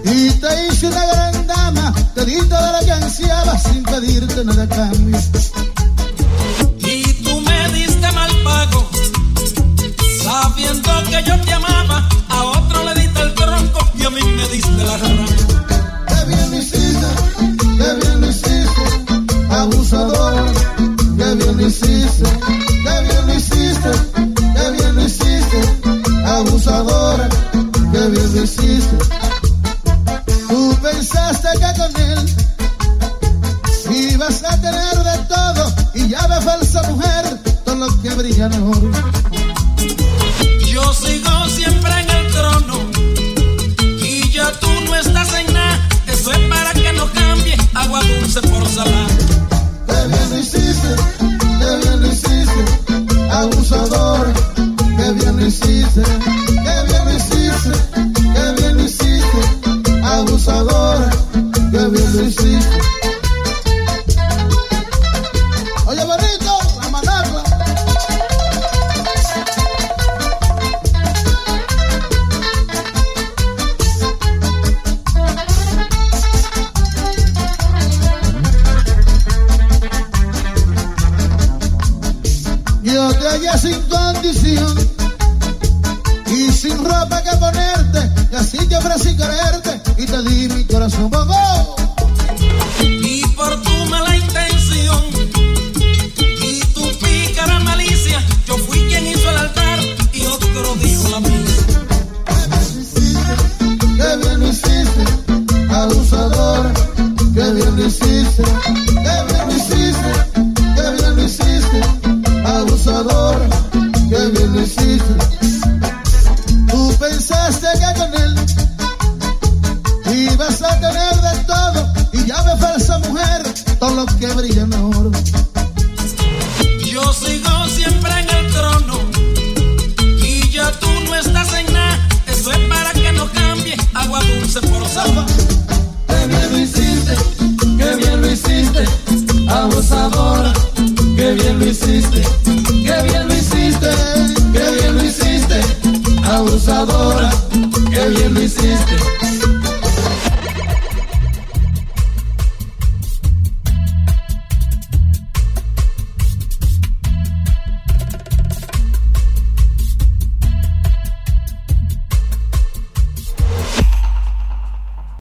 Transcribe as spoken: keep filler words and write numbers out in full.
y te hice una gran dama, te di todo lo que ansiabas sin pedirte nada a cambio. Y tú me diste mal pago, sabiendo que yo te amaba, a otro le diste el tronco y a mí me diste la rama. Qué bien lo hiciste, qué bien lo hiciste, abusador, qué bien lo hiciste, qué bien lo hiciste, qué bien lo hiciste, abusadora, qué bien lo hiciste. Tú pensaste que con él ibas a tener de todo y ya ves falsa mujer, todo lo que brilla en oro. Yo sigo siempre en el trono y ya tú no estás en nada. Eso es para que no cambie agua dulce por salada. Qué bien lo hiciste, qué bien lo hiciste, abusador, qué bien lo hiciste, qué bien lo hiciste, qué bien lo hiciste, abusador, qué bien lo hiciste. Oye, bonito, la managua. Yo te hallé sin condición y sin ropa que ponerte, y así te ofrecí quererte y te di mi corazón. ¡Bobo! Y por tu mala intención y tu pícara malicia, yo fui quien hizo el altar y otro dijo la misa. Qué bien lo hiciste, abusador, qué bien lo hiciste, qué bien lo hiciste, qué bien lo hiciste, abusador, qué bien lo hiciste. Tú pensaste que con él ibas a tener de todo y ya ves falsa mujer, todo lo que brilla en oro. Yo sigo siempre en el trono y ya tú no estás en nada. Eso es para que no cambie agua dulce por salva. Qué bien lo hiciste, qué bien lo hiciste, abusadora, qué bien lo hiciste, qué bien lo hiciste, qué bien lo hiciste, abusadora, qué bien lo hiciste.